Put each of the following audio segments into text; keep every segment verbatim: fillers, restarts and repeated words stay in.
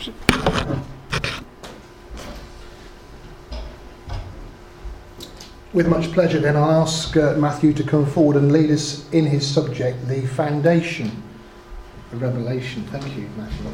With much pleasure, then, I'll ask uh, Matthew to come forward and lead us in his subject, the foundation of Revelation. Thank you, Matthew.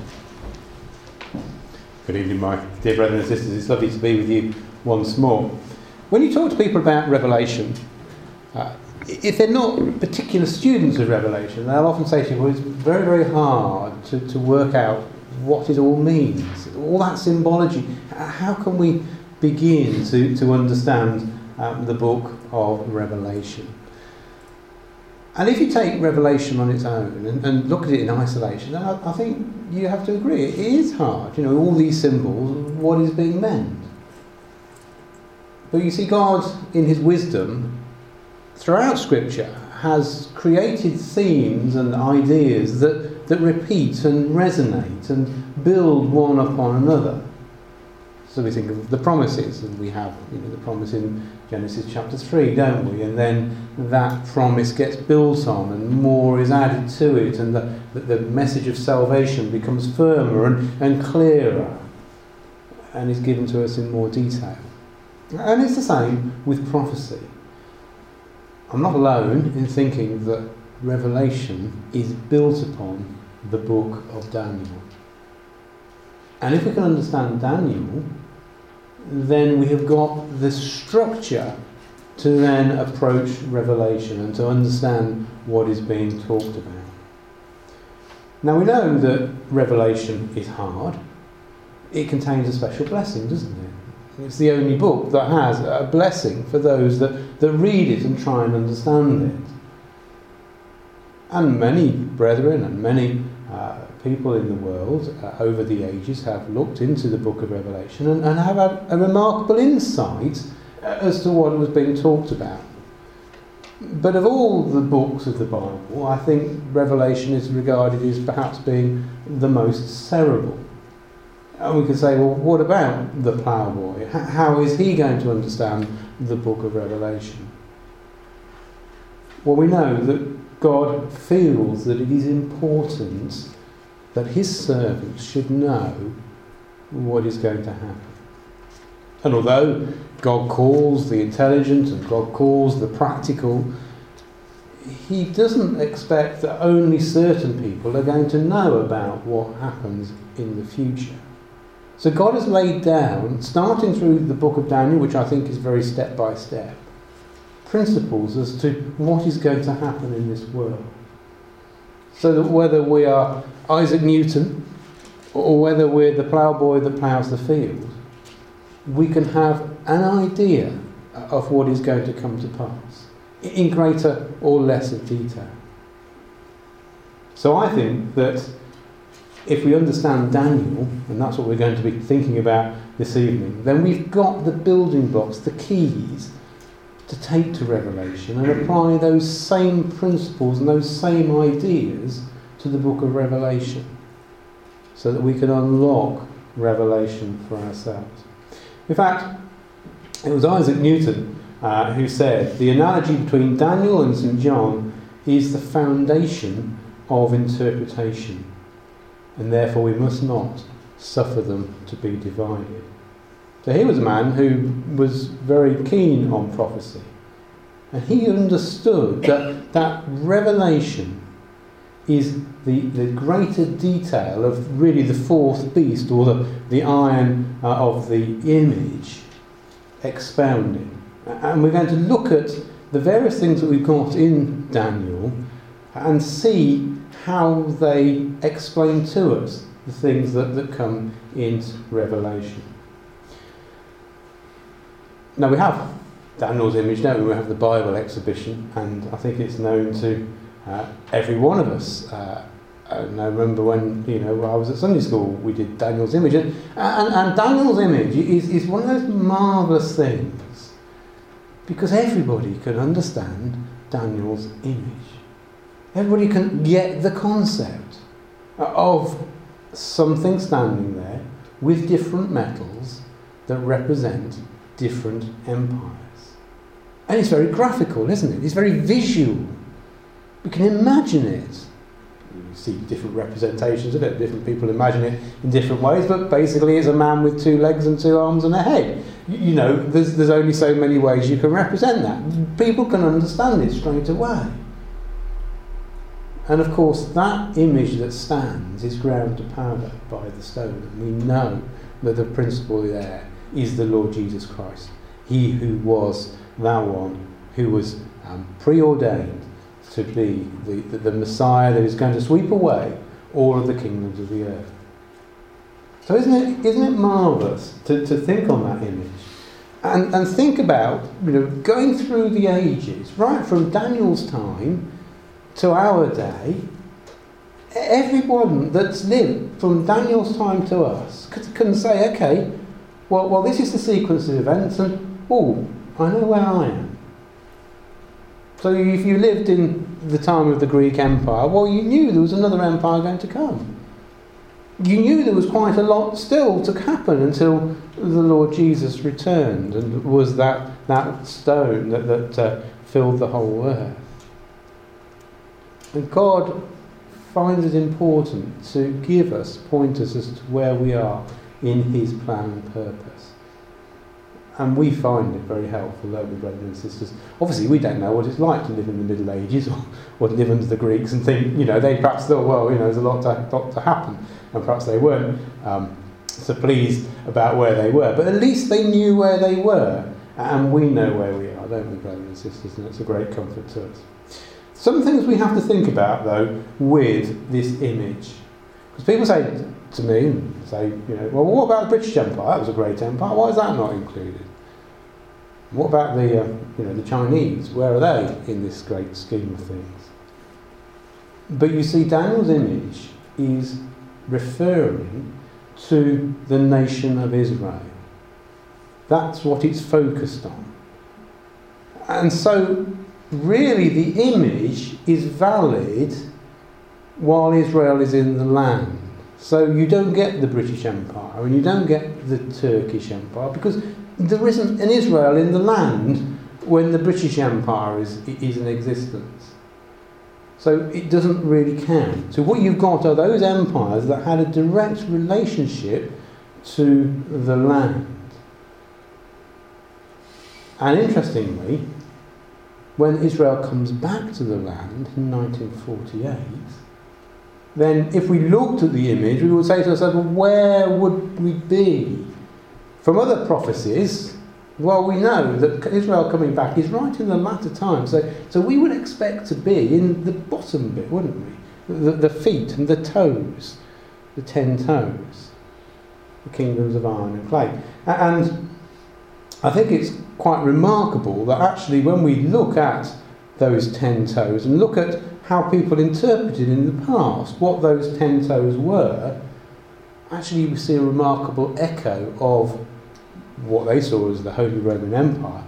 Good evening, my dear brothers and sisters. It's lovely to be with you once more. When you talk to people about Revelation, uh, if they're not particular students of Revelation, they'll often say to you, well, it's very, very hard to, to work out what it all means. All that symbology. How can we begin to, to understand um, the book of Revelation? And if you take Revelation on its own and, and look at it in isolation, then I, I think you have to agree, it is hard. You know, all these symbols, what is being meant? But you see, God, in his wisdom, throughout Scripture, has created themes and ideas that, that repeat and resonate and build one upon another. So we think of the promises, and we have you know, the promise in Genesis chapter three, don't we? And then that promise gets built on and more is added to it, and the, the, the message of salvation becomes firmer and, and clearer and is given to us in more detail. And it's the same with prophecy. I'm not alone in thinking that Revelation is built upon the book of Daniel. And if we can understand Daniel, then we have got the structure to then approach Revelation and to understand what is being talked about. Now we know that Revelation is hard. It contains a special blessing, doesn't it? It's the only book that has a blessing for those that, that read it and try and understand it. And many brethren and many uh, people in the world uh, over the ages have looked into the book of Revelation and, and have had a remarkable insight as to what was being talked about. But of all the books of the Bible, I think Revelation is regarded as perhaps being the most cerebral. And we could say, well, what about the ploughboy? How is he going to understand the book of Revelation? Well, we know that God feels that it is important that his servants should know what is going to happen. And although God calls the intelligent and God calls the practical, he doesn't expect that only certain people are going to know about what happens in the future. So God has laid down, starting through the book of Daniel, which I think is very step by step, principles as to what is going to happen in this world. So that whether we are Isaac Newton or whether we're the ploughboy that ploughs the field, we can have an idea of what is going to come to pass, in greater or lesser detail. So I think that if we understand Daniel, and that's what we're going to be thinking about this evening, then we've got the building blocks, the keys to take to Revelation and apply those same principles and those same ideas to the book of Revelation, so that we can unlock Revelation for ourselves. In fact, it was Isaac Newton uh, who said, the analogy between Daniel and Saint John is the foundation of interpretation, and therefore we must not suffer them to be divided. So he was a man who was very keen on prophecy, and he understood that that revelation is the, the greater detail of really the fourth beast, or the, the iron uh, of the image expounding. And we're going to look at the various things that we've got in Daniel and see how they explain to us the things that, that come in Revelation. Now we have Daniel's image, don't we? We have the Bible exhibition, and I think it's known to uh, every one of us. Uh, and I remember when, you know, I was at Sunday school, we did Daniel's image, and, and, and Daniel's image is, is one of those marvellous things, because everybody can understand Daniel's image. Everybody can get the concept of something standing there with different metals that represent different empires. And it's very graphical, isn't it? It's very visual. We can imagine it. You see different representations of it, different people imagine it in different ways, but basically it's a man with two legs and two arms and a head. You, you know, there's, there's only so many ways you can represent that. People can understand it straight away. And of course, that image that stands is ground to powder by the stone. And we know that the principle there is the Lord Jesus Christ. He who was that one who was um, preordained to be the, the, the Messiah that is going to sweep away all of the kingdoms of the earth. So isn't it, isn't it marvellous to, to think on that image? And, and think about, you know, going through the ages, right from Daniel's time to our day, everyone that's lived from Daniel's time to us can, can say, okay, well, well, this is the sequence of events, and, oh, I know where I am. So if you lived in the time of the Greek Empire, well, you knew there was another empire going to come. You knew there was quite a lot still to happen until the Lord Jesus returned and was that, that stone that, that uh, filled the whole earth. And God finds it important to give us pointers as to where we are in his plan and purpose. And we find it very helpful, don't we, brothers and sisters? Obviously, we don't know what it's like to live in the Middle Ages or, or to live under the Greeks and think, you know, they perhaps thought, well, you know, there's a lot to, lot to happen. And perhaps they weren't um, so pleased about where they were. But at least they knew where they were. And we know where we are, don't we, brothers and sisters? And it's a great comfort to us. Some things we have to think about, though, with this image. Because people say to me, and say, you know, well, what about the British Empire? That was a great empire. Why is that not included? What about the, uh, you know, the Chinese? Where are they in this great scheme of things? But you see, Daniel's image is referring to the nation of Israel. That's what it's focused on. And so, really, the image is valid while Israel is in the land. So you don't get the British Empire and you don't get the Turkish Empire because there isn't an Israel in the land when the British Empire is, is in existence. So it doesn't really count. So what you've got are those empires that had a direct relationship to the land. And interestingly, when Israel comes back to the land in nineteen forty-eight, then if we looked at the image, we would say to ourselves, well, where would we be? From other prophecies, well, we know that Israel coming back is right in the latter time. So, so we would expect to be in the bottom bit, wouldn't we? The, the feet and the toes, the ten toes, the kingdoms of iron and clay. And I think it's quite remarkable that actually when we look at those ten toes and look at how people interpreted in the past what those ten toes were, actually we see a remarkable echo of what they saw as the Holy Roman Empire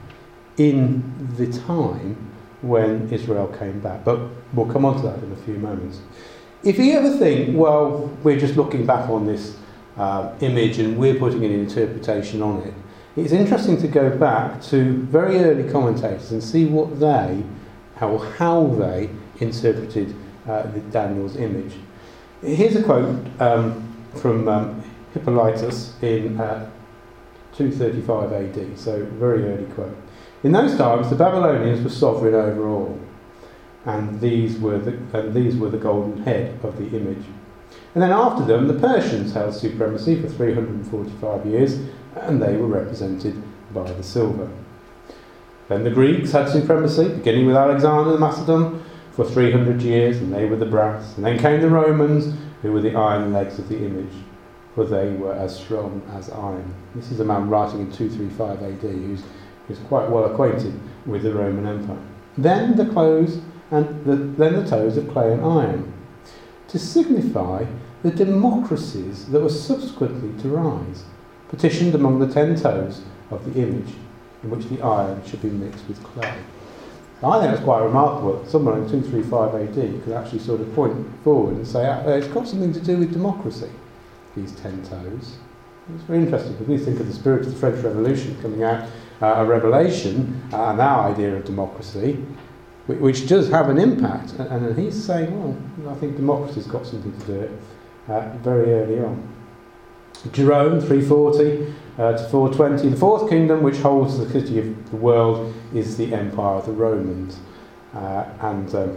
in the time when Israel came back. But we'll come on to that in a few moments. If you ever think, well, we're just looking back on this uh, image and we're putting an interpretation on it, it's interesting to go back to very early commentators and see what they, how, how they interpreted uh, the Daniel's image. Here's a quote um, from um, Hippolytus in uh, two thirty-five A D, so very early quote. In those times, the Babylonians were sovereign over all, and these were the and these were the golden head of the image. And then after them, the Persians held supremacy for three hundred forty-five years, and they were represented by the silver. Then the Greeks had supremacy, beginning with Alexander the Macedon, for three hundred years, and they were the brass. And then came the Romans, who were the iron legs of the image, for they were as strong as iron. This is a man writing in two thirty-five A D who's, who's quite well acquainted with the Roman Empire. Then the clothes and the, then the toes of clay and iron, to signify the democracies that were subsequently to rise, petitioned among the ten toes of the image, in which the iron should be mixed with clay. I think that's quite remarkable that someone in two thirty-five A D could actually sort of point forward and say, uh, it's got something to do with democracy, these ten toes. It's very interesting because we think of the spirit of the French Revolution coming out, uh, a revelation, uh, and our idea of democracy. which does have an impact. And, and he's saying, well, I think democracy's got something to do it uh, very early on. Jerome, three forty uh, to four twenty. The fourth kingdom, which holds the city of the world, is the empire of the Romans. Uh, and um,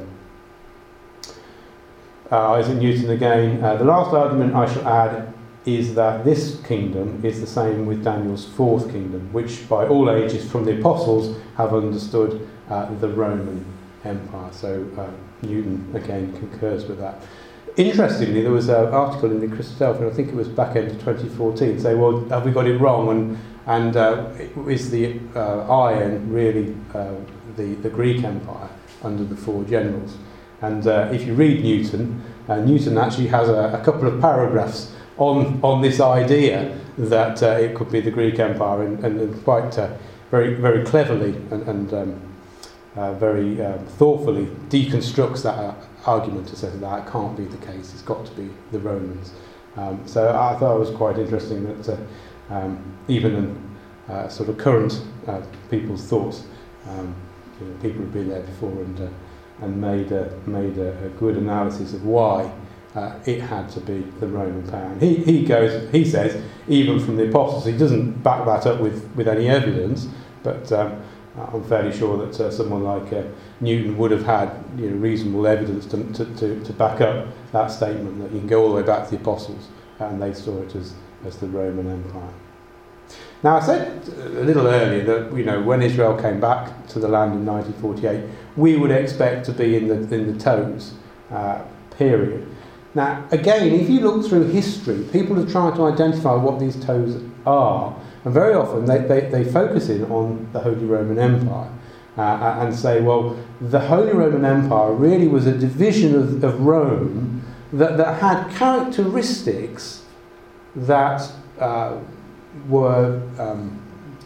uh, Isaac Newton again. Uh, the last argument I shall add is that this kingdom is the same with Daniel's fourth kingdom, which by all ages from the apostles have understood uh, the Roman Empire. So uh, Newton again concurs with that. Interestingly, there was an article in the Christadelphian, I think it was back end of twenty fourteen, saying, well, have we got it wrong? And, and uh, is the uh, iron really uh, the, the Greek Empire under the four generals? And uh, if you read Newton, uh, Newton actually has a, a couple of paragraphs on, on this idea that uh, it could be the Greek Empire, and, and quite uh, very, very cleverly and, and um, uh, very um, thoughtfully deconstructs that uh, argument to say that that can't be the case, it's got to be the Romans. Um, so I thought it was quite interesting that uh, um, even in uh, sort of current uh, people's thoughts, um, you know, people have been there before and uh, and made a, made a, a good analysis of why uh, it had to be the Roman power. And he, he goes, he says, even from the apostles, he doesn't back that up with, with any evidence, but um, I'm fairly sure that uh, someone like uh, Newton would have had you know, reasonable evidence to, to, to, to back up that statement, that you can go all the way back to the apostles and they saw it as, as the Roman Empire. Now, I said a little earlier that you know when Israel came back to the land in nineteen forty-eight, we would expect to be in the in the toes uh, period. Now, again, if you look through history, people have tried to identify what these toes are, and very often they, they, they focus in on the Holy Roman Empire uh, and say, well, the Holy Roman Empire really was a division of, of Rome that, that had characteristics that uh, were um,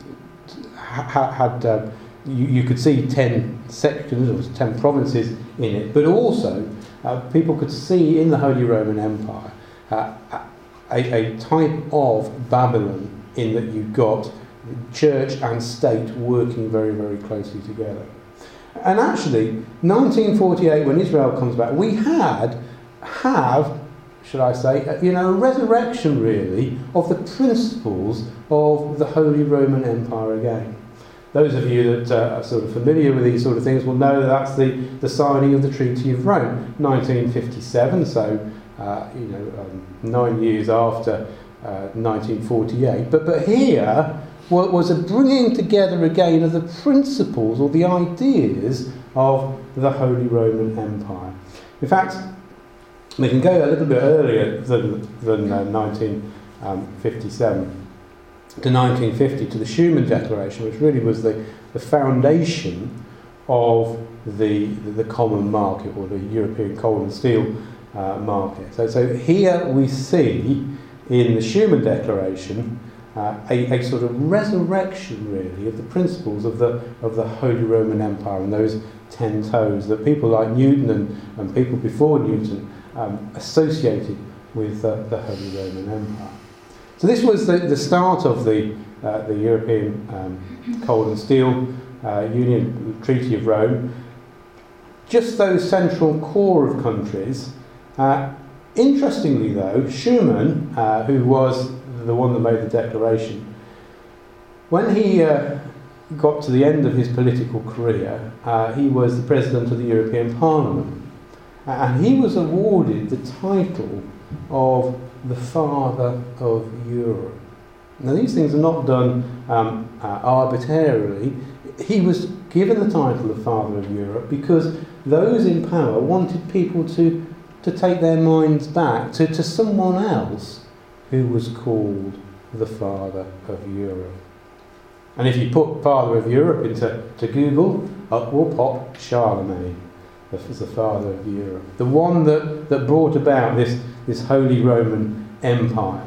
ha- had uh, you, you could see ten sections or ten provinces in it, but also uh, people could see in the Holy Roman Empire uh, a, a type of Babylon in that you got church and state working very, very closely together. And actually, nineteen forty-eight, when Israel comes back, we had have should I say, you know, a resurrection really of the principles of the Holy Roman Empire again. Those of you that uh, are sort of familiar with these sort of things will know that that's the, the signing of the Treaty of Rome, nineteen fifty-seven, so, uh, you know, um, nine years after uh, nineteen forty-eight. But, but here was a bringing together again of the principles or the ideas of the Holy Roman Empire. In fact, we can go a little bit earlier than, than uh, nineteen fifty-seven to nineteen fifty to the Schuman Declaration, which really was the, the foundation of the, the, the common market, or the European coal and steel uh, market. So, so here we see in the Schuman Declaration uh, a, a sort of resurrection really of the principles of the, of the Holy Roman Empire and those ten toes that people like Newton and, and people before Newton Um, associated with uh, the Holy Roman Empire. So this was the, the start of the, uh, the European um, Coal and Steel uh, Union, Treaty of Rome. Just those central core of countries. Uh, interestingly though, Schuman, uh, who was the one that made the declaration, when he uh, got to the end of his political career, uh, he was the President of the European Parliament. And he was awarded the title of the Father of Europe. Now, these things are not done um, uh, arbitrarily. He was given the title of Father of Europe because those in power wanted people to, to take their minds back to, to someone else who was called the Father of Europe. And if you put Father of Europe into to Google, up will pop Charlemagne as the Father of Europe, the one that, that brought about this, this Holy Roman Empire.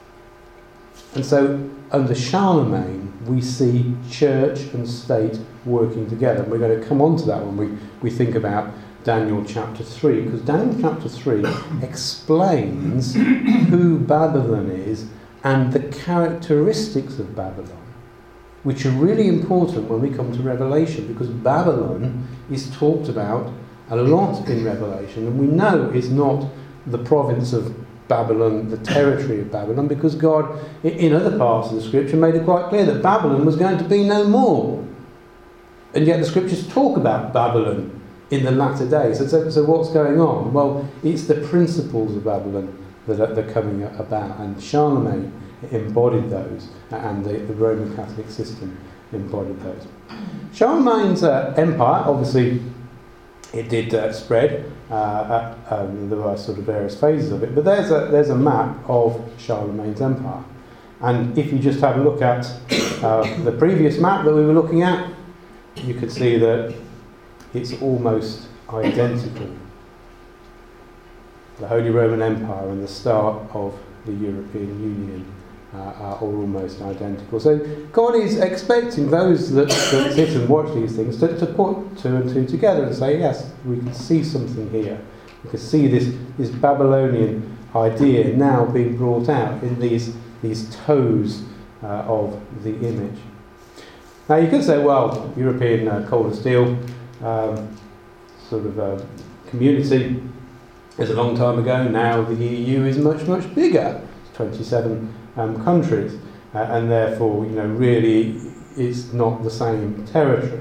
And so under Charlemagne we see church and state working together. And we're going to come on to that when we, we think about Daniel chapter three, because Daniel chapter three explains who Babylon is and the characteristics of Babylon. which are really important when we come to Revelation, because Babylon is talked about a lot in Revelation, and we know it's not the province of Babylon, the territory of Babylon, because God, in other parts of the scripture, made it quite clear that Babylon was going to be no more. And yet the scriptures talk about Babylon in the latter days. So, so, so what's going on? Well, it's the principles of Babylon that are, that are coming about, and Charlemagne embodied those, and the, the Roman Catholic system embodied those. Charlemagne's uh, empire, obviously, it did uh, spread. Uh, uh, um, there were sort of various phases of it, but there's a there's a map of Charlemagne's empire, and if you just have a look at uh, the previous map that we were looking at, you could see that it's almost identical. The Holy Roman Empire and the start of the European Union uh, are almost identical. So God is expecting those that, that sit and watch these things to, to put two and two together and say, yes, we can see something here. We can see this, this Babylonian idea now being brought out in these, these toes uh, of the image. Now you could say, well, European uh, coal and steel um, sort of uh, community is a long time ago. Now the E U is much, much bigger. It's twenty-seven um, countries, uh, and therefore, you know, really it's not the same territory.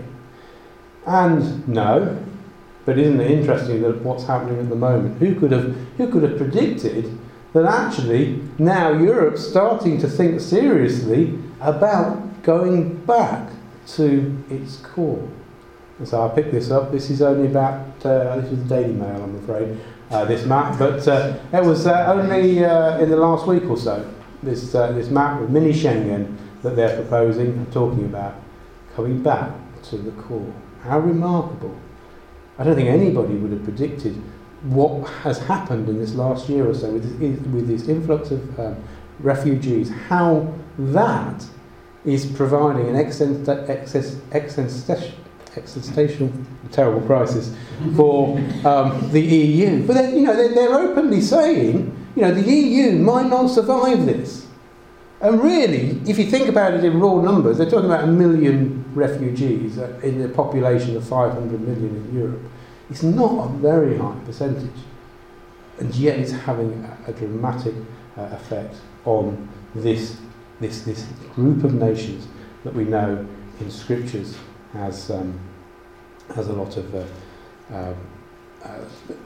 And no, but isn't it interesting that what's happening at the moment? Who could have who could have predicted that actually now Europe's starting to think seriously about going back to its core? And so I picked this up. This is only about, uh, this was the Daily Mail, I'm afraid, uh, this map, but uh, it was uh, only uh, in the last week or so, this uh, this map with mini Schengen that they're proposing and talking about coming back to the core. How remarkable. I don't think anybody would have predicted what has happened in this last year or so with this, with this influx of um, refugees, how that is providing an existential, existential, terrible crisis for um, the E U. But then, you know, they're, they're openly saying, you know, the E U might not survive this. And really, if you think about it in raw numbers, they're talking about a million refugees in a population of five hundred million in Europe. It's not a very high percentage, and yet it's having a, a dramatic uh, effect on this, this, this group of nations that we know in scriptures has, um, has a lot of uh, uh, uh,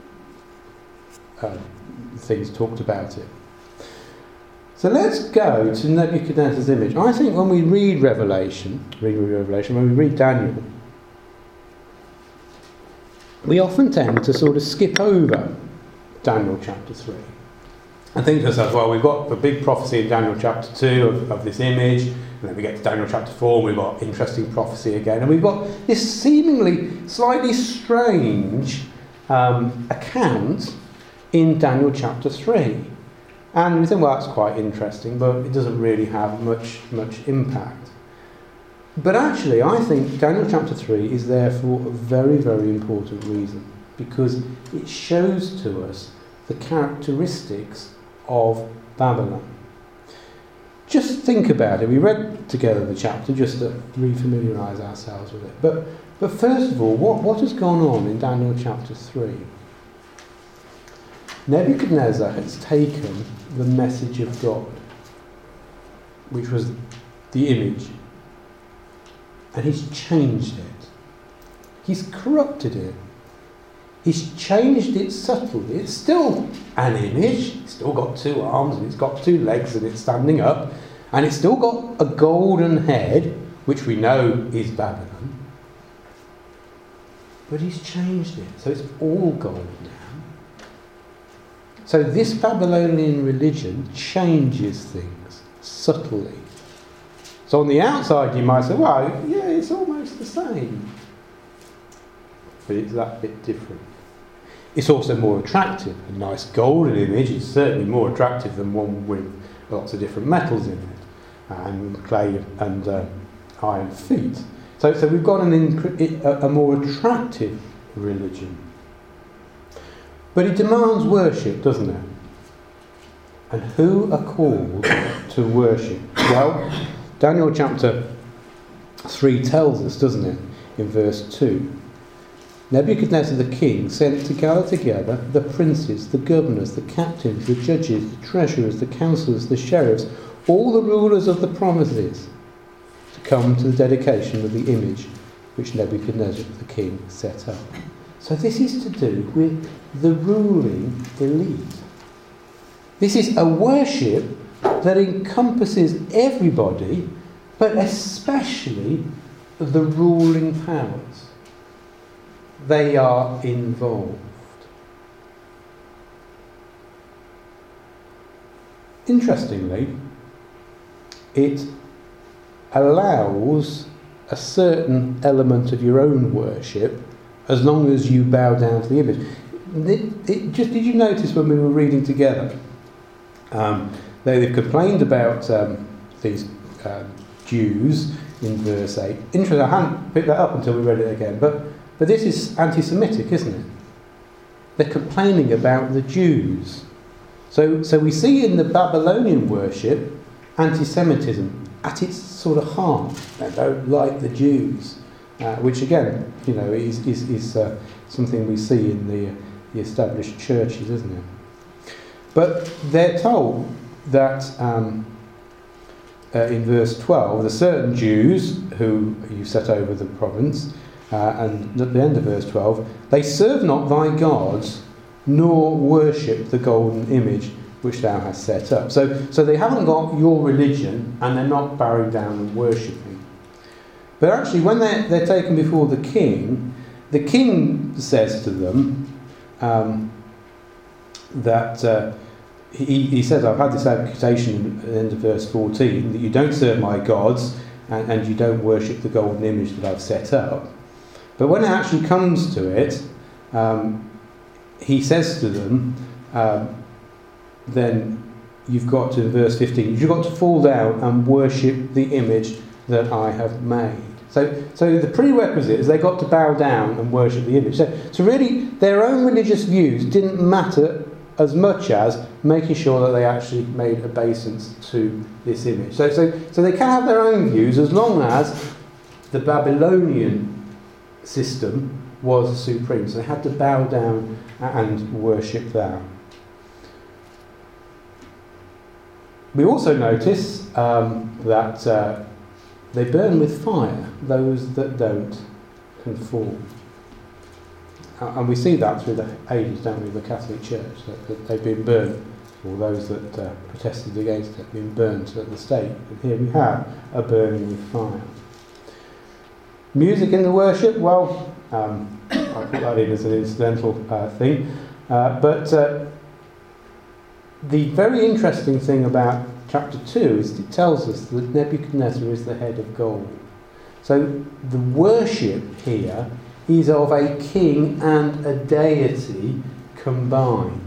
uh, things talked about it. So let's go to Nebuchadnezzar's image. I think when we read Revelation, read Revelation, when we read Daniel, we often tend to sort of skip over Daniel chapter three. And think to ourselves, well, we've got the big prophecy in Daniel chapter two of, of this image, and then we get to Daniel chapter four, and we've got interesting prophecy again, and we've got this seemingly slightly strange um, account in Daniel chapter three. And we think, well, that's quite interesting, but it doesn't really have much, much impact. But actually, I think Daniel chapter three is there for a very, very important reason, because it shows to us the characteristics of Babylon. Just think about it. We read together the chapter just to re-familiarise ourselves with it. But, but first of all, what, what has gone on in Daniel chapter three? Nebuchadnezzar has taken the message of God, which was the image, and he's changed it. He's corrupted it. He's changed it subtly. It's still an image. It's still got two arms, and it's got two legs, and it's standing up, and it's still got a golden head, which we know is Babylon. But he's changed it, so it's all gold now. So this Babylonian religion changes things subtly. So on the outside you might say, well, yeah, it's almost the same. But it's that bit different. It's also more attractive. A nice golden image is certainly more attractive than one with lots of different metals in it, and clay and uh, iron feet. So, so we've got an inc- a, a more attractive religion. But it demands worship, doesn't it? And who are called to worship? Well, Daniel chapter three tells us, doesn't it, in verse two. Nebuchadnezzar the king sent to gather together the princes, the governors, the captains, the judges, the treasurers, the councillors, the sheriffs, all the rulers of the provinces, to come to the dedication of the image which Nebuchadnezzar the king set up. So this is to do with the ruling elite. This is a worship that encompasses everybody, but especially the ruling powers. They are involved. Interestingly, it allows a certain element of your own worship as long as you bow down to the image. It, it just, did you notice when we were reading together, um, they, they've complained about um, these um, Jews in verse eight. Interesting, I hadn't picked that up until we read it again, but, but this is anti-Semitic, isn't it? They're complaining about the Jews. So, so we see in the Babylonian worship anti-Semitism at its sort of heart. They don't like the Jews, uh, which again, you know, is is, is uh, something we see in the, the established churches, isn't it? But they're told that um, uh, in verse twelve, the certain Jews who you set over the province, uh, and at the end of verse twelve, they serve not thy gods, nor worship the golden image which thou hast set up. So, so they haven't got your religion, and they're not bowing down and worshipping. But actually, when they're, they're taken before the king, the king says to them um, that uh, he, he says, I've had this accusation at the end of verse fourteen, that you don't serve my gods, and, and you don't worship the golden image that I've set up. But when it actually comes to it, um, he says to them, um, then you've got to, in verse fifteen, you've got to fall down and worship the image that I have made. So, so the prerequisite is they got to bow down and worship the image. So, so really, their own religious views didn't matter as much as making sure that they actually made obeisance to this image. So, so, so they can have their own views as long as the Babylonian system was supreme. So they had to bow down and worship that. We also notice um, that uh, they burn with fire those that don't conform. And we see that through the ages, don't we, of the Catholic Church, that, that they've been burnt, or those that uh, protested against it have been burnt at the stake. And here we have a burning with fire. Music in the worship, well, um, I put that in as an incidental uh, thing, uh, but uh, the very interesting thing about chapter two is it tells us that Nebuchadnezzar is the head of gold. So the worship here is of a king and a deity combined.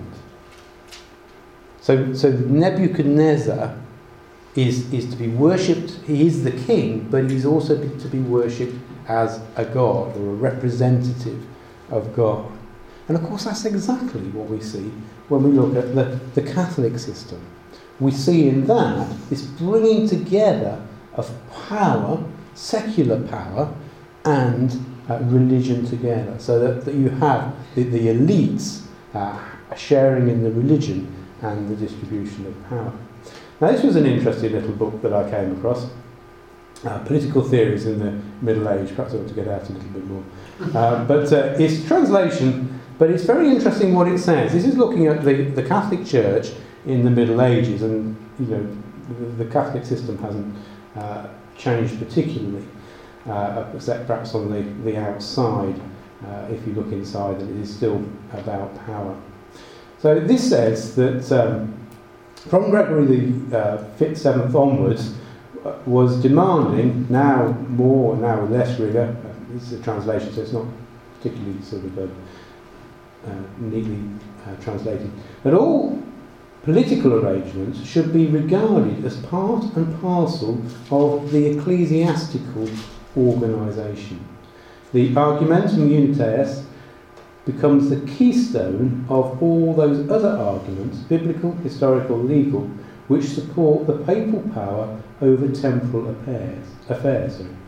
So, so Nebuchadnezzar is, is to be worshipped. He is the king, but he's also to be worshipped as a god or a representative of God. And of course that's exactly what we see when we look at the, the Catholic system. We see in that this bringing together of power, secular power, and uh, religion together, so that, that you have the, the elites uh, sharing in the religion and the distribution of power. Now this was an interesting little book that I came across, uh, Political Theories in the Middle Age. Perhaps I ought to get out a little bit more. Uh, but uh, it's translation, but it's very interesting what it says. This is looking at the, the Catholic Church in the Middle Ages, and you know the, the Catholic system hasn't uh, changed particularly, uh, except perhaps on the, the outside. Uh, if you look inside, it is still about power. So this says that um, from Gregory the uh, fifth, seventh onwards, uh, was demanding, now more, now with less rigour, uh, it's a translation, so it's not particularly sort of uh, uh, neatly uh, translated, that all political arrangements should be regarded as part and parcel of the ecclesiastical organisation. The Argumentum Unitatis becomes the keystone of all those other arguments, biblical, historical, legal, which support the papal power over temporal affairs. affairs.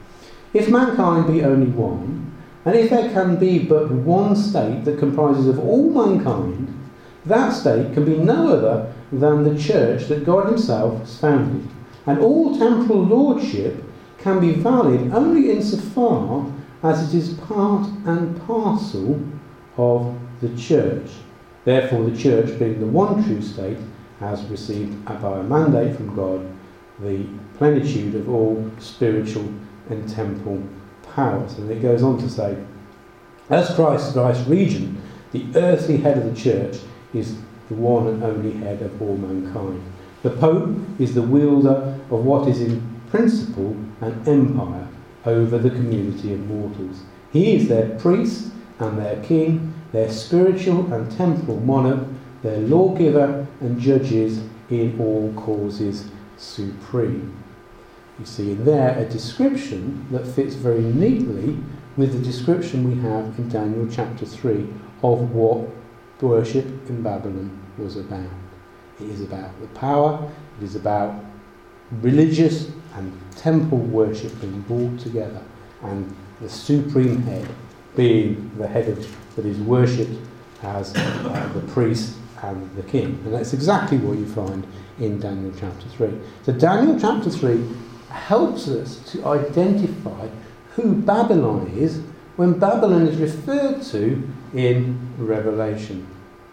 If mankind be only one, and if there can be but one state that comprises of all mankind, that state can be no other than the church that God himself has founded. And all temporal lordship can be valid only insofar as it is part and parcel of the church. Therefore, the church, being the one true state, has received by a mandate from God the plenitude of all spiritual and temporal powers. And it goes on to say, as Christ, Christ regent, the earthly head of the church is the one and only head of all mankind. The Pope is the wielder of what is in principle an empire over the community of mortals. He is their priest and their king, their spiritual and temporal monarch, their lawgiver and judges in all causes supreme. You see in there a description that fits very neatly with the description we have in Daniel chapter three of what worship in Babylon was about. It is about the power, it is about religious and temple worship being brought together, and the supreme head being the head of, that is worshipped as uh, the priest and the king. And that's exactly what you find in Daniel chapter three. So Daniel chapter three helps us to identify who Babylon is when Babylon is referred to in Revelation.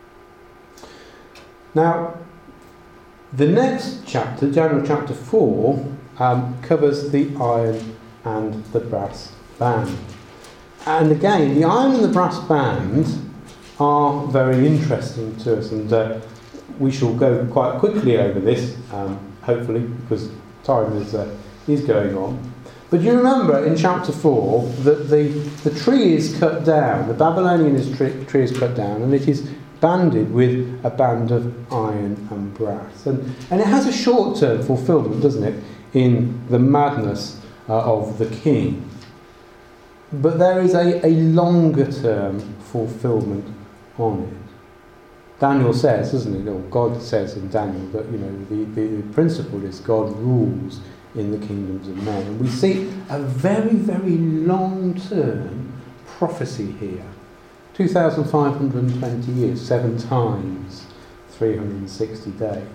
Now, the next chapter, Daniel chapter four, um, covers the iron and the brass band. And again, the iron and the brass band are very interesting to us, and uh, we shall go quite quickly over this, um, hopefully, because time is, uh, is going on. But you remember in chapter four that the, the tree is cut down, the Babylonian is tree, tree is cut down, and it is banded with a band of iron and brass. And, and it has a short-term fulfillment, doesn't it, in the madness uh, of the king. But there is a, a longer-term fulfillment on it. Daniel says, doesn't it, or God says in Daniel, that you know the, the principle is God rules in the kingdoms of men. And we see a very, very long-term prophecy here. two thousand five hundred twenty years, seven times three hundred sixty days.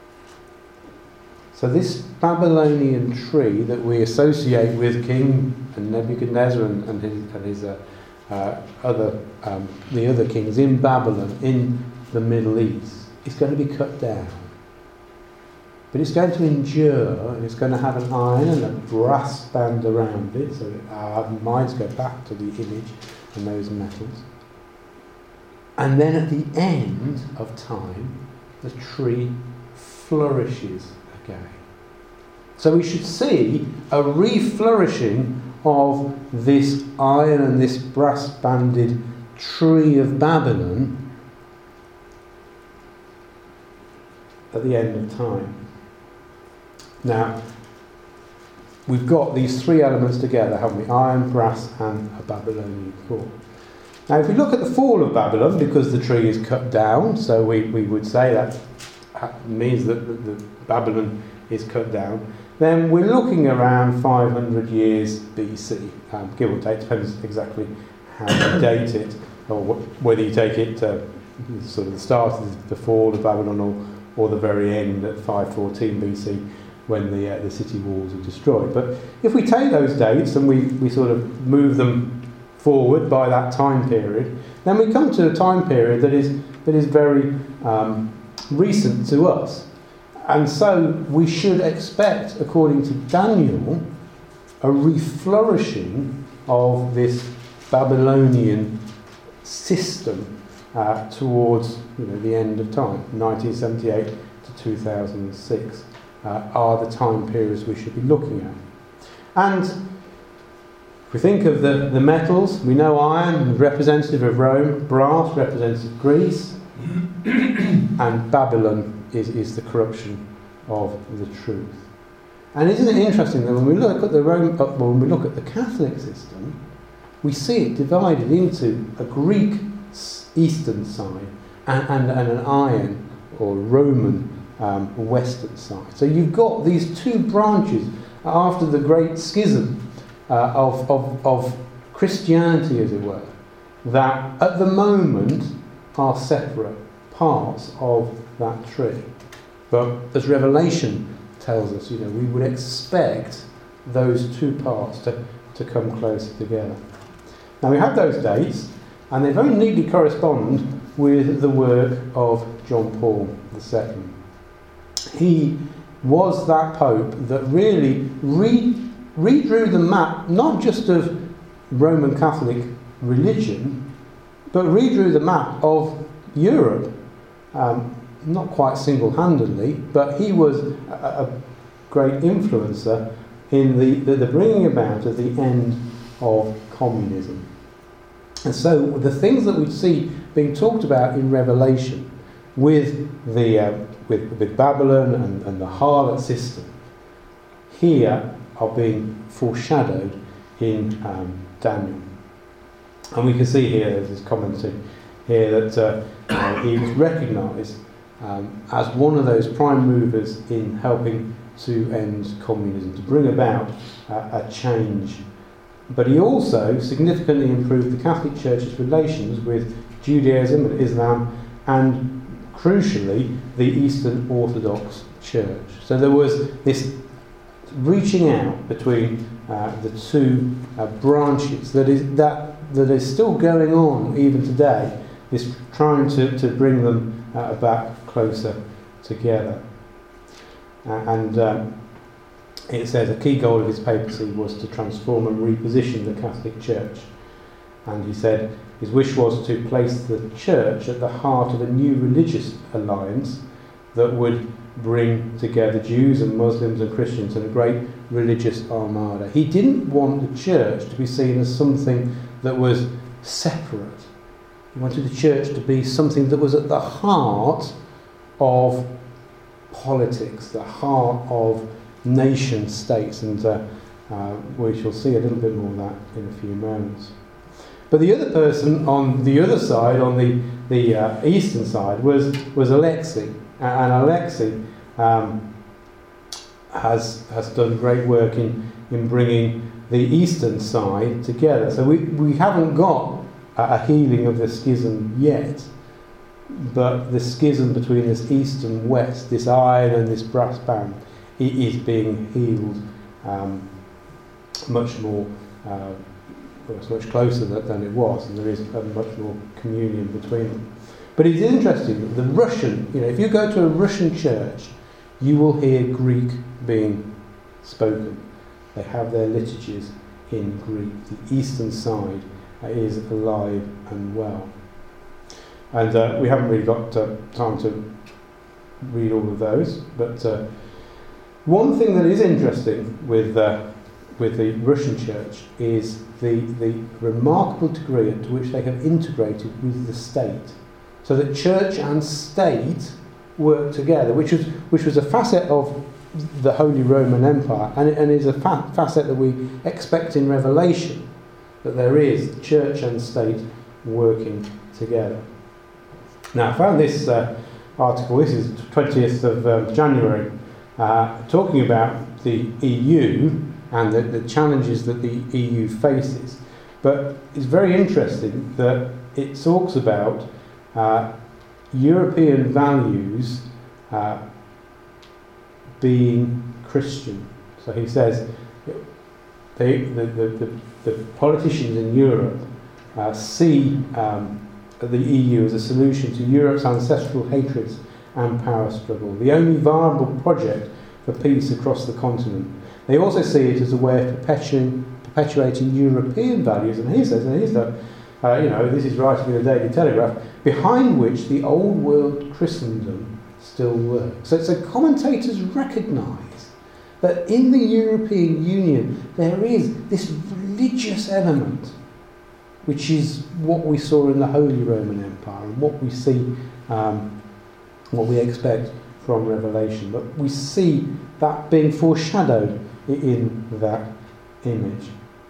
So this Babylonian tree that we associate with King Nebuchadnezzar and, and his, and his uh, uh, other, um, the other kings in Babylon, in the Middle East, is going to be cut down. But it's going to endure, and it's going to have an iron and a brass band around it, so our minds go back to the image and those metals. And then at the end of time, the tree flourishes again. So we should see a re-flourishing of this iron and this brass-banded tree of Babylon at the end of time. Now, we've got these three elements together, haven't we? Iron, brass, and a Babylonian core. Now, if we look at the fall of Babylon, because the tree is cut down, so we, we would say that means that the, the Babylon is cut down, then we're looking around five hundred years B C, um, give or take, depends exactly how you date it, or wh- whether you take it to sort of the start of the fall of Babylon, or, or the very end at five fourteen B C, when the, uh, the city walls are destroyed. But if we take those dates and we, we sort of move them forward by that time period, then we come to a time period that is that is very um, recent to us. And so we should expect, according to Daniel, a re-flourishing of this Babylonian system uh, towards you know, the end of time. nineteen seventy-eight to two thousand six uh, are the time periods we should be looking at. And if we think of the, the metals, we know iron, representative of Rome, brass, representative of Greece, and Babylon is, is the corruption of the truth. And isn't it interesting that when we look at the Rome, when we look at the Catholic system, we see it divided into a Greek eastern side and, and, and an iron or Roman um, western side. So you've got these two branches after the Great Schism uh, of, of, of Christianity, as it were, that at the moment are separate parts of that tree. But as Revelation tells us, you know, we would expect those two parts to, to come closer together. Now we have those dates, and they very neatly correspond with the work of John Paul the Second. He was that Pope that really re- redrew the map, not just of Roman Catholic religion, but redrew the map of Europe. Um, not quite single-handedly, but he was a, a great influencer in the, the, the bringing about of the end of communism. And so the things that we see being talked about in Revelation with the uh, with, with Babylon and, and the harlot system here are being foreshadowed in um, Daniel. And we can see here, there's this commenting here, that uh, uh, he was recognised um, as one of those prime movers in helping to end communism, to bring about uh, a change. But he also significantly improved the Catholic Church's relations with Judaism and Islam, and crucially the Eastern Orthodox Church. So there was this reaching out between uh, the two uh, branches that is that that is still going on even today, is trying to, to bring them uh, back closer together. Uh, and um, it says a key goal of his papacy was to transform and reposition the Catholic Church. And he said his wish was to place the Church at the heart of a new religious alliance that would bring together Jews and Muslims and Christians in a great religious armada. He didn't want the Church to be seen as something that was separate. He wanted the Church to be something that was at the heart of politics, the heart of nation states, and uh, uh, we shall see a little bit more of that in a few moments. But the other person on the other side, on the, the uh, eastern side, was, was Alexei. And Alexei um, has, has done great work in, in bringing the eastern side together. So we, we haven't got a, a healing of the schism yet, but the schism between this east and west, this iron and this brass band, it is being healed um, much more, uh, it's much closer than, than it was, and there is a much more communion between them. But it's interesting that the Russian, you know, if you go to a Russian church, you will hear Greek being spoken. They have their liturgies in Greek. The eastern side uh, is alive and well. And uh, we haven't really got uh, time to read all of those, but uh, one thing that is interesting with uh, with the Russian church is the, the remarkable degree to which they have integrated with the state. So that church and state work together, which was which was a facet of the Holy Roman Empire, and, and is a fa- facet that we expect in Revelation, that there is church and state working together. Now, I found this uh, article, this is twentieth of um, January, uh, talking about the E U and the, the challenges that the E U faces. But it's very interesting that it talks about uh, European values uh, being Christian. So he says they, the, the, the, the politicians in Europe uh, see um, the E U as a solution to Europe's ancestral hatreds and power struggle, the only viable project for peace across the continent. They also see it as a way of perpetuating, perpetuating European values, and he says, and he's the, uh, you know, this is writing in the Daily Telegraph, behind which the old world Christendom still works. So, so commentators recognise that in the European Union there is this religious element, which is what we saw in the Holy Roman Empire and what we see, um, what we expect from Revelation. But we see that being foreshadowed in that image.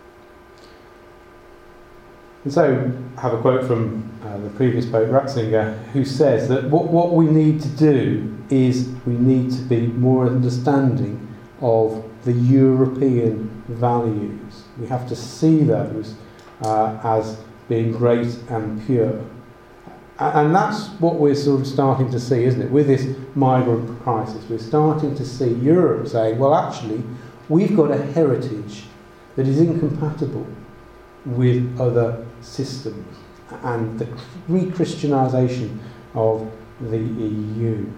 And so I have a quote from uh, the previous Pope Ratzinger, who says that what, what we need to do is we need to be more understanding of the European values. We have to see those uh, as being great and pure. And that's what we're sort of starting to see, isn't it? With this migrant crisis, we're starting to see Europe saying, well, actually, we've got a heritage that is incompatible with other systems, and the re-Christianisation of the E U.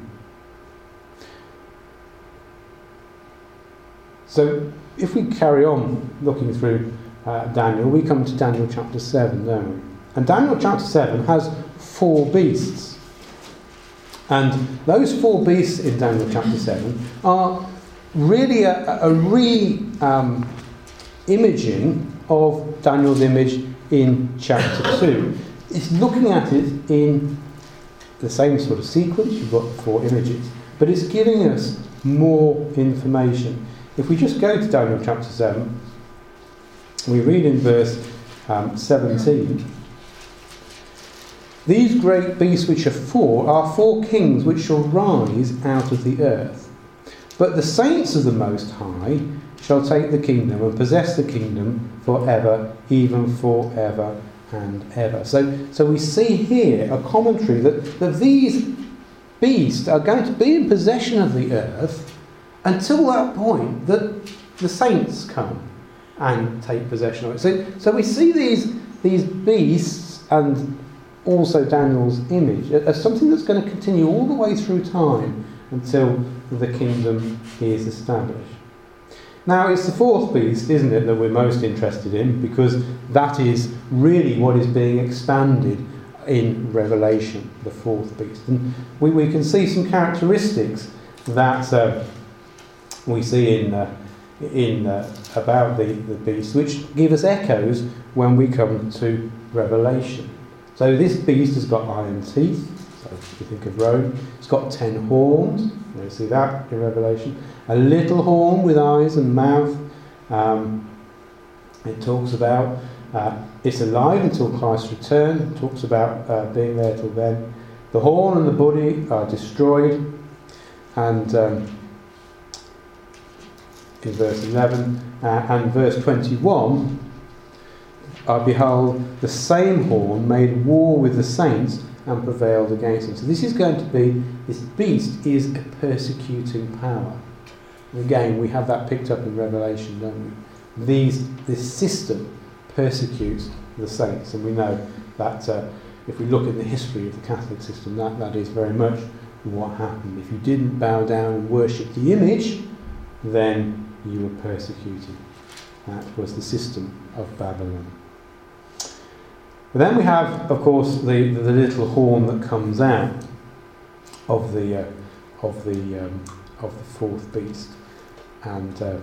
So, if we carry on looking through uh, Daniel, we come to Daniel chapter seven, don't we? And Daniel chapter seven has four beasts. And those four beasts in Daniel chapter seven are really a, a re-imaging um, of Daniel's image in chapter two. It's looking at it in the same sort of sequence. You've got the four images, but it's giving us more information. If we just go to Daniel chapter seven, we read in verse um, seventeen. These great beasts which are four are four kings which shall rise out of the earth. But the saints of the Most High shall take the kingdom and possess the kingdom forever, even forever and ever. So, so we see here a commentary that, that these beasts are going to be in possession of the earth until that point that the saints come and take possession of it. So, so we see these, these beasts and also Daniel's image as something that's going to continue all the way through time until the kingdom is established. Now, it's the fourth beast, isn't it, that we're most interested in, because that is really what is being expanded in Revelation, the fourth beast. And we, we can see some characteristics that uh, we see in uh, in uh, about the, the beast, which give us echoes when we come to Revelation. So this beast has got iron teeth, so if you think of Rome. It's got ten horns, you see that in Revelation. A little horn with eyes and mouth. Um, it talks about uh, it's alive until Christ's return. It talks about uh, being there till then. The horn and the body are destroyed. And um, in verse eleven uh, and verse twenty-one, I behold, the same horn made war with the saints and prevailed against them. So this is going to be, this beast is a persecuting power. And again, we have that picked up in Revelation, don't we? These, this system persecutes the saints, and we know that uh, if we look at the history of the Catholic system, that, that is very much what happened. If you didn't bow down and worship the image, then you were persecuted. That was the system of Babylon. But then we have, of course, the, the little horn that comes out of the uh, of the um, of the fourth beast, and uh,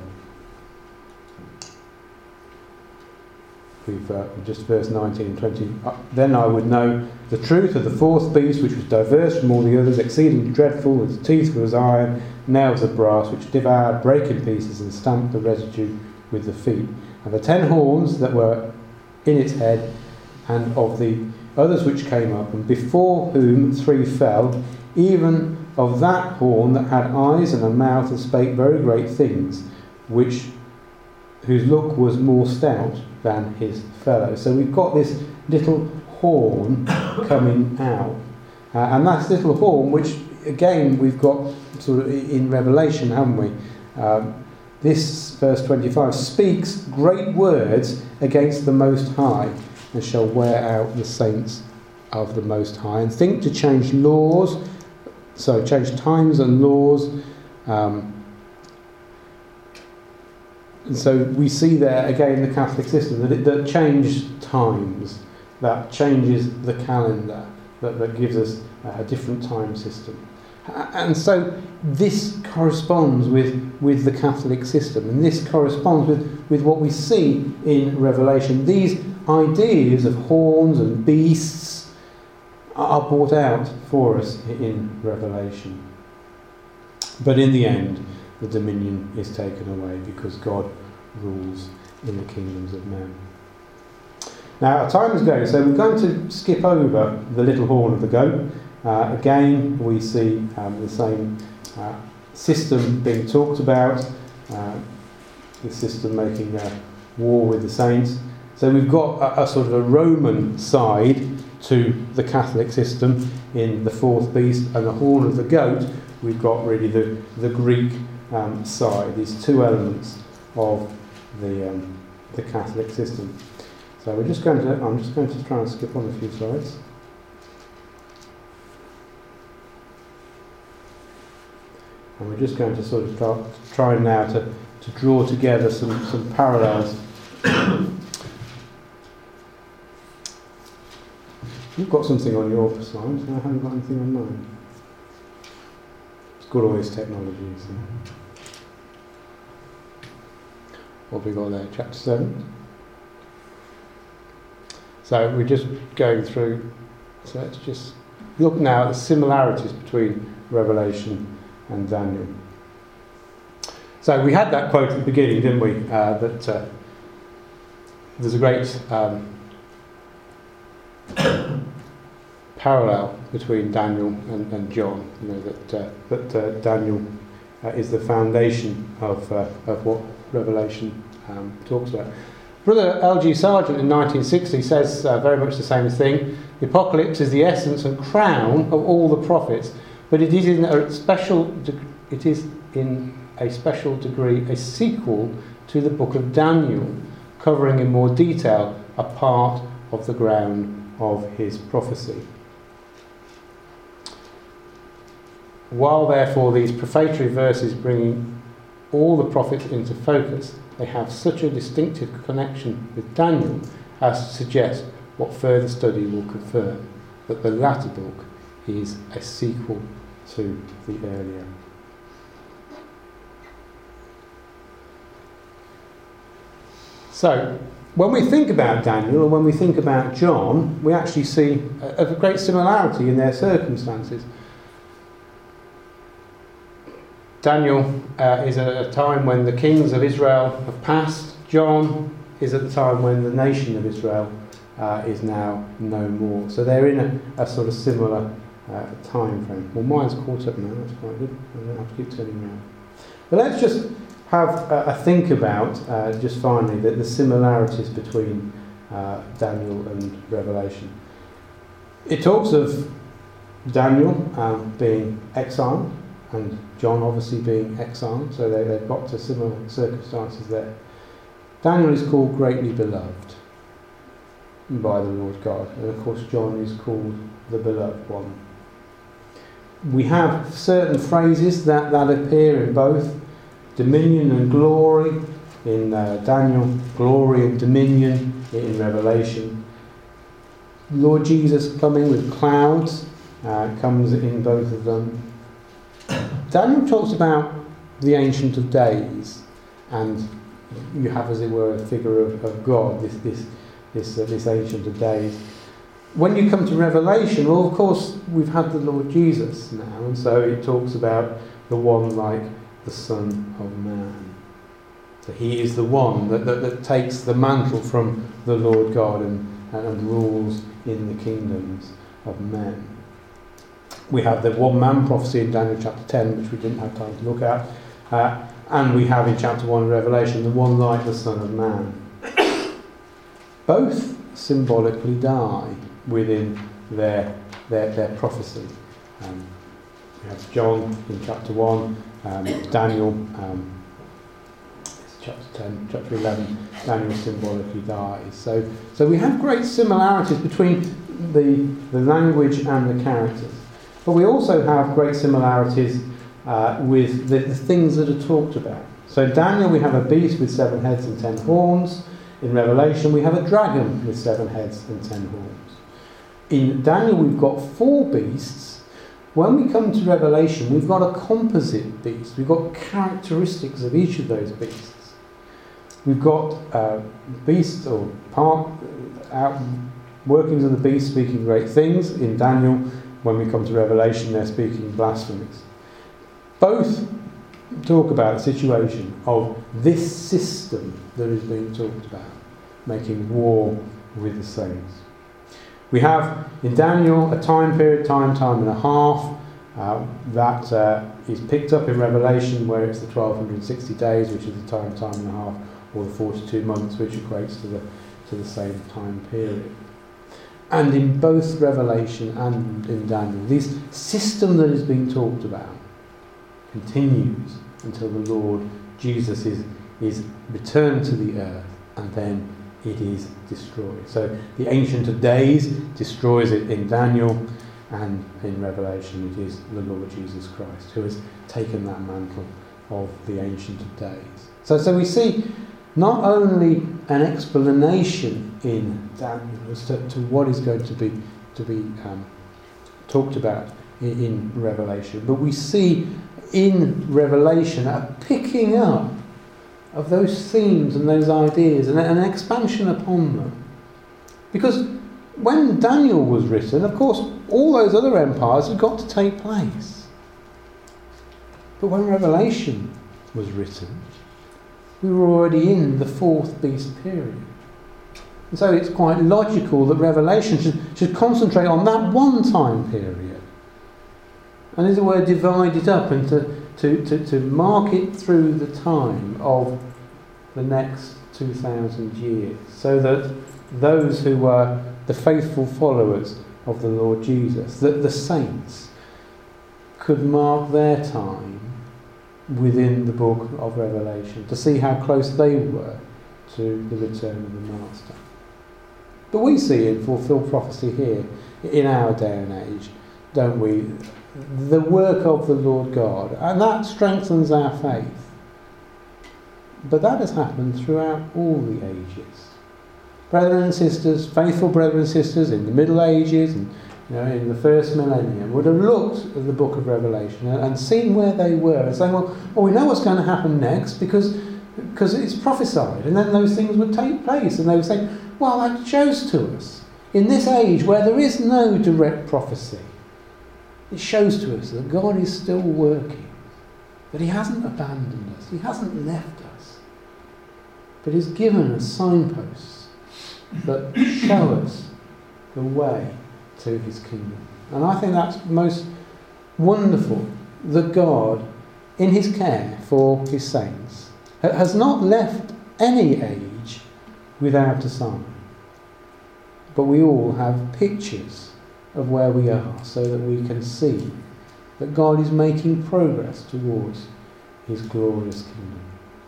we've uh, just verse nineteen and twenty. Uh, then I would know the truth of the fourth beast, which was diverse from all the others, exceeding dreadful. Its teeth were as iron, nails of brass, which devoured, brake in pieces, and stamped the residue with the feet. And the ten horns that were in its head, and of the others which came up, and before whom three fell, even of that horn that had eyes and a mouth and spake very great things, which whose look was more stout than his fellow. So we've got this little horn coming out, uh, and that's little horn, which again we've got sort of in Revelation, haven't we? Um, this verse twenty-five speaks great words against the Most High, and shall wear out the saints of the Most High, and think to change laws, so change times and laws. Um, and so we see there again the Catholic system that it that changed times, that changes the calendar, that, that gives us a different time system. And so this corresponds with, with the Catholic system, and this corresponds with, with what we see in Revelation. These ideas of horns and beasts are brought out for us in Revelation. But in the end, the dominion is taken away because God rules in the kingdoms of men. Now, our time is going, so we're going to skip over the little horn of the goat. Uh, again, we see um, the same uh, system being talked about. Uh, the system making uh, war with the saints. So we've got a, a sort of a Roman side to the Catholic system in the fourth beast, and the horn of the goat, we've got really the, the Greek um, side, these two elements of the, um, the Catholic system. So we're just going to, I'm just going to try and skip on a few slides. And we're just going to sort of start, try now to, to draw together some, some parallels. You've got something on your slide, and I haven't got anything on mine. It's got all these technologies. What have we got there? Chapter seven. So we're just going through, so let's just look now at the similarities between Revelation and Daniel. So we had that quote at the beginning, didn't we? Uh, that uh, there's a great um, parallel between Daniel and, and John. You know that uh, that uh, Daniel uh, is the foundation of uh, of what Revelation um, talks about. Brother L G Sargent in nineteen sixty says uh, very much the same thing. The Apocalypse is the essence and crown of all the prophets, but it is in a special de- it is in a special degree a sequel to the book of Daniel, covering in more detail a part of the ground of his prophecy. While therefore these prefatory verses bring all the prophets into focus, they have such a distinctive connection with Daniel as to suggest what further study will confirm, that the latter book is a sequel to the earlier. So, when we think about Daniel and when we think about John, we actually see a, a great similarity in their circumstances. Daniel uh, is at a time when the kings of Israel have passed. John is at the time when the nation of Israel uh, is now no more. So they're in a, a sort of similar uh, time frame. Well, mine's caught up now, that's quite good. I don't have to keep turning around. But let's just have a, a think about, uh, just finally, the, the similarities between uh, Daniel and Revelation. It talks of Daniel um, being exiled, and John obviously being exiled, so they, they've got to similar circumstances there. Daniel is called greatly beloved by the Lord God, and of course John is called the beloved one. We have certain phrases that, that appear in both, dominion and glory in uh, Daniel, glory and dominion in Revelation. Lord Jesus coming with clouds uh, comes in both of them. Daniel talks about the Ancient of Days, and you have, as it were, a figure of, of God, this this this, uh, this Ancient of Days. When you come to Revelation, well, of course, we've had the Lord Jesus now, and so it talks about the one like the Son of Man. So he is the one that, that, that takes the mantle from the Lord God and, and rules in the kingdoms of men. We have the one-man prophecy in Daniel chapter ten, which we didn't have time to look at. Uh, and we have in chapter one of Revelation, the one like the Son of Man. Both symbolically die within their, their, their prophecy. Um, we have John in chapter one, um, Daniel, um, it's chapter ten, chapter eleven, Daniel symbolically dies. So, so we have great similarities between the, the language and the characters. But we also have great similarities uh, with the, the things that are talked about. So in Daniel we have a beast with seven heads and ten horns. In Revelation we have a dragon with seven heads and ten horns. In Daniel we've got four beasts. When we come to Revelation we've got a composite beast. We've got characteristics of each of those beasts. We've got uh, beasts or part, out, workings of the beast speaking great things. In Daniel, when we come to Revelation, they're speaking blasphemies. Both talk about the situation of this system that is being talked about, making war with the saints. We have in Daniel a time period, time, time and a half, uh, that uh, is picked up in Revelation, where it's the twelve sixty days, which is the time, time and a half, or the forty-two months, which equates to the to the same time period. And in both Revelation and in Daniel, this system that is being talked about continues until the Lord Jesus is, is returned to the earth, and then it is destroyed. So the Ancient of Days destroys it in Daniel, and in Revelation it is the Lord Jesus Christ who has taken that mantle of the Ancient of Days. So, so we see not only an explanation in Daniel as to, to what is going to be to be um, talked about in, in Revelation, but we see in Revelation a picking up of those themes and those ideas and an expansion upon them. Because when Daniel was written, of course, all those other empires had got to take place. But when Revelation was written, we were already in the fourth beast period. And so it's quite logical that Revelation should, should concentrate on that one time period. And as it were, divide it up and to, to, to, to mark it through the time of the next two thousand years, so that those who were the faithful followers of the Lord Jesus, that the saints, could mark their time within the book of Revelation, to see how close they were to the return of the Master. But we see in fulfilled prophecy here, in our day and age, don't we, the work of the Lord God, and that strengthens our faith. But that has happened throughout all the ages. Brethren and sisters, faithful brethren and sisters in the Middle Ages and you know, in the first millennium would have looked at the book of Revelation and, and seen where they were and saying, well, well, we know what's going to happen next because, because it's prophesied, and then those things would take place, and they would say, well, that shows to us, in this age where there is no direct prophecy, it shows to us that God is still working, that He hasn't abandoned us, He hasn't left us, but He's given us signposts that show us the way to His kingdom. And I think that's most wonderful, that God, in His care for His saints, has not left any age without a sign. But we all have pictures of where we are, so that we can see that God is making progress towards His glorious kingdom.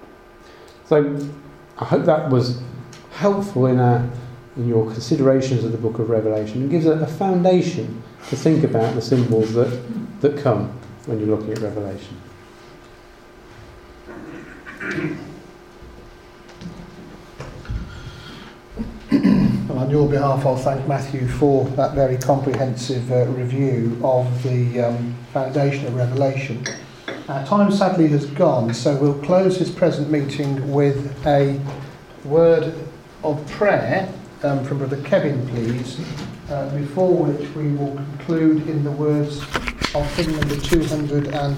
So I hope that was helpful in our in your considerations of the book of Revelation, and gives a, a foundation to think about the symbols that, that come when you're looking at Revelation. Well, on your behalf, I'll thank Matthew for that very comprehensive uh, review of the um, foundation of Revelation. Our time sadly has gone, so we'll close this present meeting with a word of prayer um, from Brother Kevin, please, uh, before which we will conclude in the words of hymn number two hundred